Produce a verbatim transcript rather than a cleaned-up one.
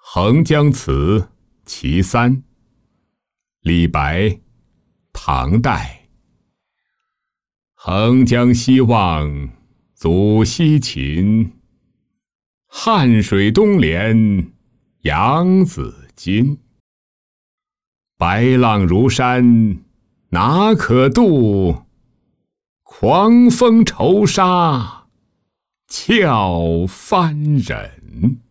横江词·其三，李白，唐代。横江西望祖西秦，汉水东连杨子津。白浪如山哪可渡？狂风愁杀俏帆人。